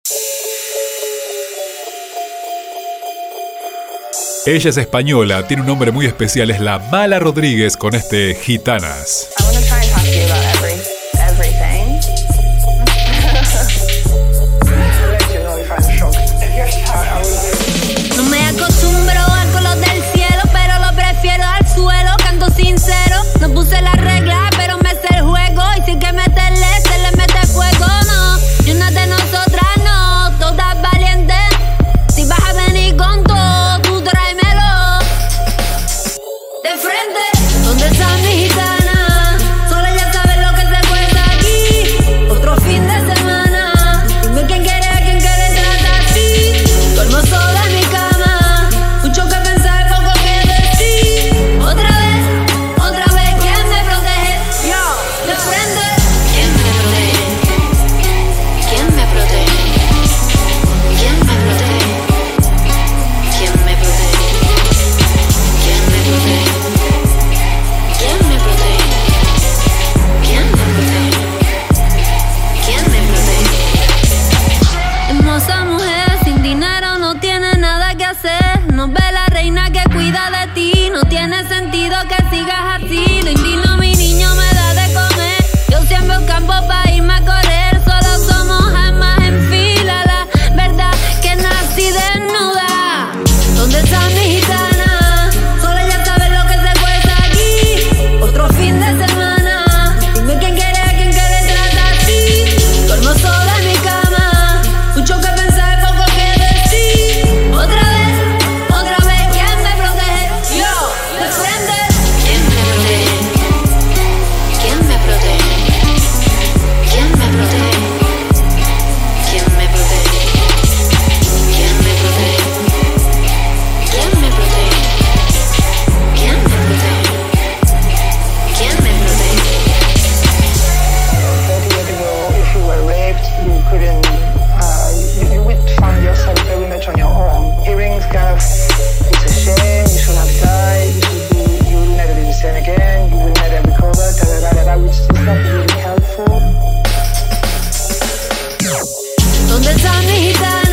Ella es española, tiene un nombre muy especial, es la Mala Rodríguez con este Gitanas. No me acostumbro al color del cielo, pero lo prefiero al suelo. Canto sincero, no puse la regla, pero me sé el juego. Y si hay que meterle, se le mete fuego. No, y una de nosotras no, todas valientes. Si vas a venir con todo, tú tráemelo de frente. ¿Dónde está mi gitana? Solo ella sabe lo que se cuesta aquí. Otro fin de semana. Dime quién quiere trata así. Duermo sola en mi cama. Mucho que pensar, poco que decir. Otra vez, ¿quién me protege? Yo, de frente. ¿Quién me protege? ¿Quién me protege? ¿Quién me protege? ¿Quién me protege? ¿Quién me protege? ¿Quién me protege? ¿Quién me protege? ¿Quién me protege? Hermosa mujer, sin dinero no tiene nada que hacer. No ve la reina que cuida de ti. No tiene sentido que sigas así. Lo indigno mi niño me da de comer. Yo siempre un campo para irme a correr. Solo somos almas en fila. La verdad que nací desnuda. ¿Dónde está mi gitana? Solo ella sabe lo que se cuesta aquí. Otro fin de semana. Dime quién quiere trata así. Duermo sola en mi cama. Mucho que pensar, poco que decir. Otra vez, ¿quién me protege? Yo, de frente. ¿Quién me protege? ¿Quién me protege? ¿Quién me protege? ¿Quién me protege? ¿Quién me protege? ¿Quién me protege? ¿Quién me protege? ¿Quién me protege? 30 years ago, if you were raped, you couldn't, you would find yourself very much on your own. Hearing kind of, it's a shame, you should have died, you will never be the same again, you will never recover, which is not really helpful. ¿Dónde está mi gitana?